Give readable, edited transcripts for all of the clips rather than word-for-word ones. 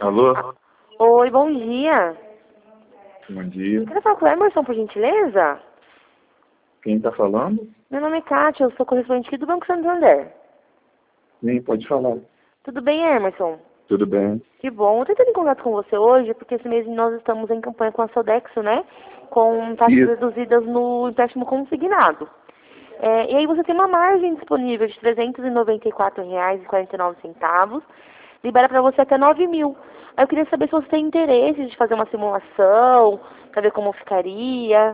Alô? Oi, bom dia. Bom dia. Quero falar com o Emerson, por gentileza? Quem tá falando? Meu nome é Kátia, eu sou correspondente aqui do Banco Santander. Sim, pode falar. Tudo bem, Emerson? Tudo bem. Que bom. Eu tô entrando em contato com você hoje, porque esse mês nós estamos em campanha com a Sodexo, né? Com taxas Isso. reduzidas no empréstimo consignado. E aí você tem uma margem disponível de R$ 394,49. Libera para você até 9.000. Aí eu queria saber se você tem interesse de fazer uma simulação, para ver como ficaria.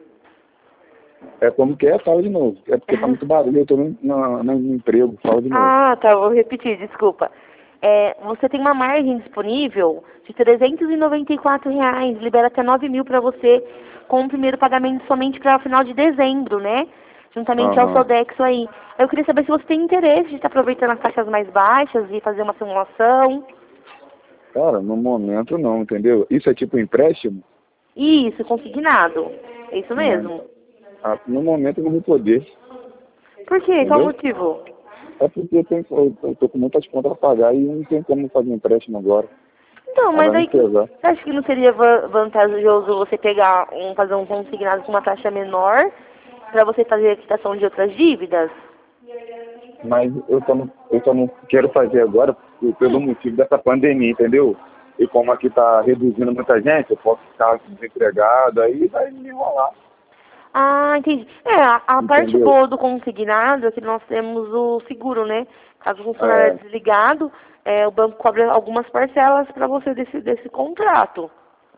É como que é? Fala de novo. É porque tá muito barulho, eu tô no emprego. Fala de novo. Ah, tá, vou repetir, desculpa. Você tem uma margem disponível de R$ 394,00, libera até 9.000 para você, com o primeiro pagamento somente para o final de dezembro, né? Juntamente ao Aham. Sodexo aí. Eu queria saber se você tem interesse de estar aproveitando as taxas mais baixas e fazer uma simulação. Cara, no momento não, entendeu? Isso é tipo empréstimo? Isso, consignado. É isso Não. mesmo. No momento eu não vou poder, Por quê? Qual o entendeu? motivo? É porque eu tô com muitas contas a pagar e não tem como fazer empréstimo agora. Então, Aí mas vai me aí pesar. você acha que não seria vantajoso você fazer um consignado com uma taxa menor para você fazer a quitação de outras dívidas? Mas eu só não quero fazer agora pelo motivo dessa pandemia, entendeu? E como aqui tá reduzindo muita gente, eu posso ficar desempregado, aí vai me enrolar, Ah, entendi. A parte entendeu? boa do consignado é que nós temos o seguro, né? Caso o funcionário é É, desligado, o banco cobra algumas parcelas para você desse contrato.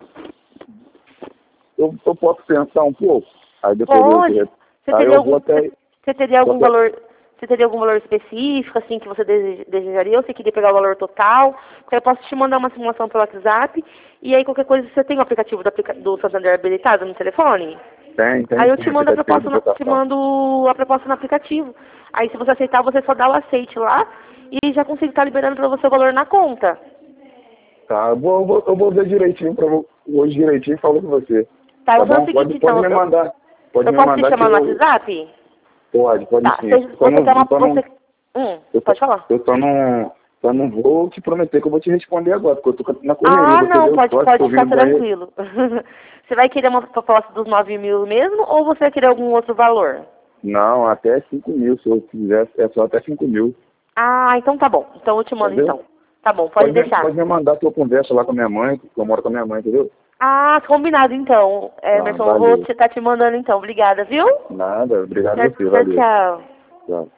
eu posso pensar um pouco, aí depois Pode. Você aí teria eu vou algum, até. você teria Só algum que, valor, você teria algum valor específico, assim, que você desejaria? Ou você queria pegar o valor total? Porque eu posso te mandar uma simulação pelo WhatsApp. E aí, qualquer coisa, você tem o aplicativo do Santander habilitado no telefone? Aí tem eu sim, te mando a aplicativo proposta, de te votação. mando a proposta no aplicativo. Aí, se você aceitar, você só dá o aceite lá e já consigo estar liberando para você o valor na conta. Tá, eu vou ver direitinho, hoje direitinho e falo com você. Tá, eu Tá vou fazer o bom? seguinte, Pode então. me mandar. Pode Eu me posso te mandar que chamar no eu. WhatsApp? Pode Tá, sim. você quer uma... Só não, Você... pode falar. eu só não vou te prometer que eu vou te responder agora, porque eu tô na correria, Ah, vou ter não, ver os cortes, pode tô ficar vindo banheiro. tranquilo. Você vai querer uma proposta dos 9.000 mesmo ou você vai querer algum outro valor? Não, até 5.000, se eu quiser, é só até 5.000, Ah, então tá bom. Então eu te mando entendeu? então. Tá bom, pode deixar. Pode me mandar a tua conversa lá com a minha mãe, que eu moro com a minha mãe, entendeu? Ah, combinado então. Tá, Emerson, eu vou valeu. te tá te mandando então. Obrigada, viu? Nada, obrigado a Tchau, você, tchau, valeu. tchau. Tchau.